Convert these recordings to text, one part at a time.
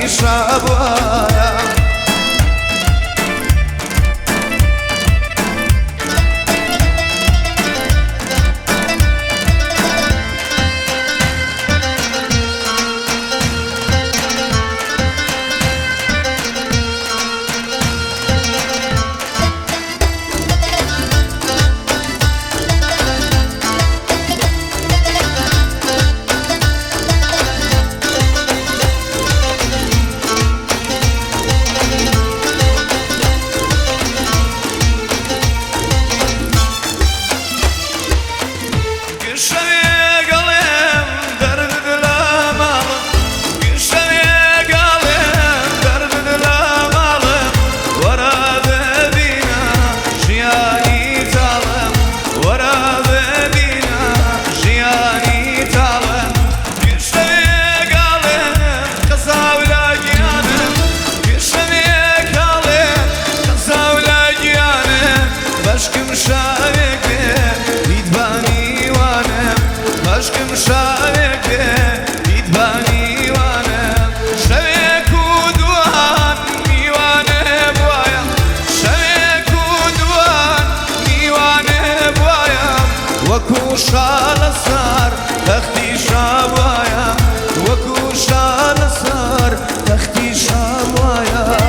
شابوايا Aşkım şaveke idbani vanem Aşkım şaveke idbani vanem Şavek udvan mivane boya Şavek udvan mivane boya Vaku şala sar takhti şavaya Vaku şala sar takhti şavaya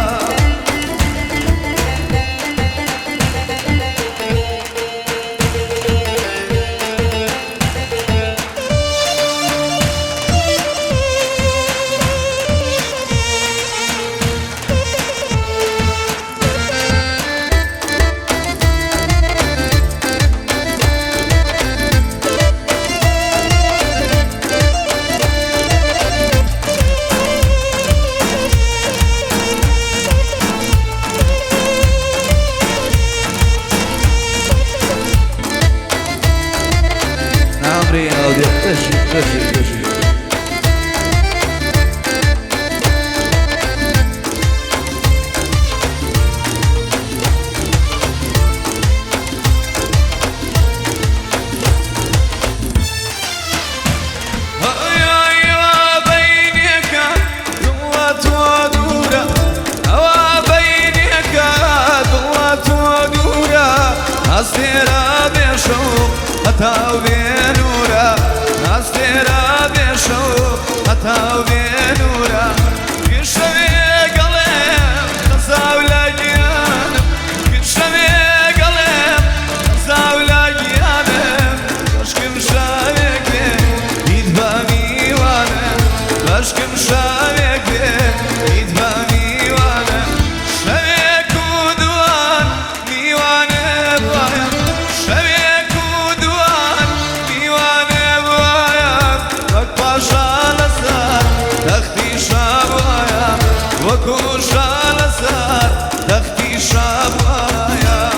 عمري أودي تشي أستيرا بشوق أتاو بنورا أستيرا بشوق أتاو بنورا كشمي قلم تساولا جيانم كشمي قلم تساولا جيانم باشكم شاوك يدبامي وانم باشكم شاوك يدبامي وانم شاوك ودوان ميوانم شويك ودوان ديوان بوايا وكباشا لسار تختي شابوايا وكوشا لسار تختي شابوايا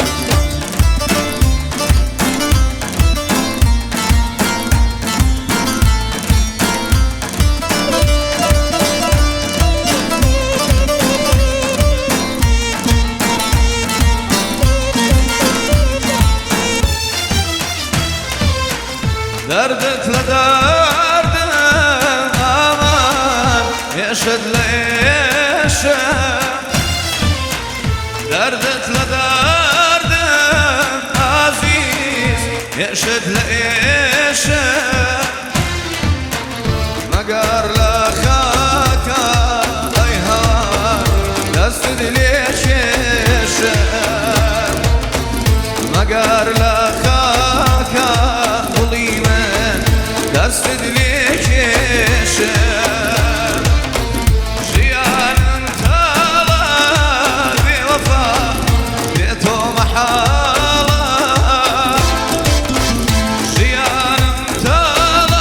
دردت لدرد أمان يشد ليش دردت لدرد عزيز يشد ليش مقار لخاكا أيها دستد ليش مقار لخاكا دستد ليش جيان انتظر بوفا بيتو محالة جيان انتظر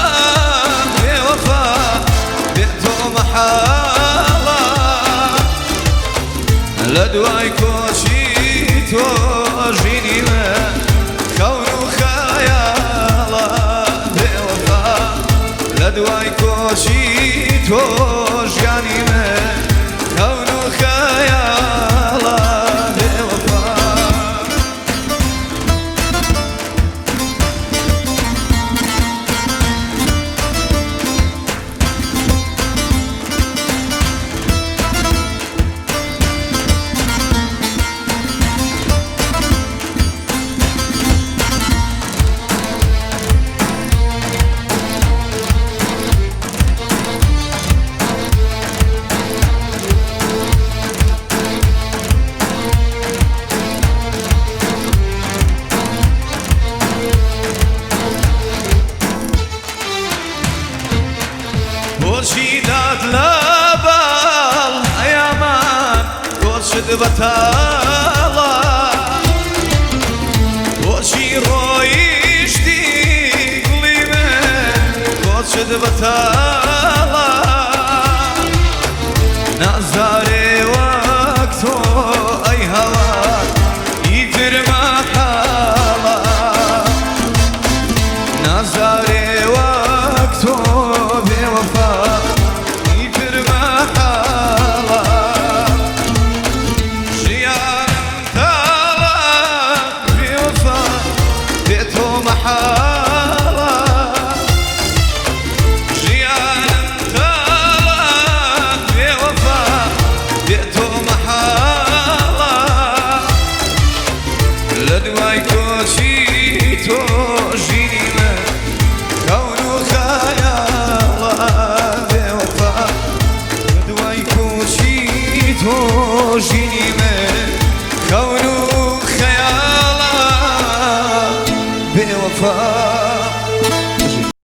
بوفا بيتو محالة لدواي كوشيتو جيني من كون خيالة لدواي كوشيتو جاني من كون خيالة بوفا بەتاڵە بۆچی ڕۆیشتی گوڵی من بۆچت بەتاڵە نازارێ وەک تۆ ئەی هەوار ئیتر مەحاڵە نازارێ وەک تۆ بێوەفا ئیتر مەحاڵە ژیانم تاڵە بێوەفا بێ تۆ مەحاڵە ژیانم تاڵە بێوەفا بێ تۆ مەحاڵە لە دوای کۆچی تۆ ژینی من کەون و خەیاڵە بێوەفا لە دوای کۆچی تۆ ژینی من کەون و خەیاڵە بێوەفا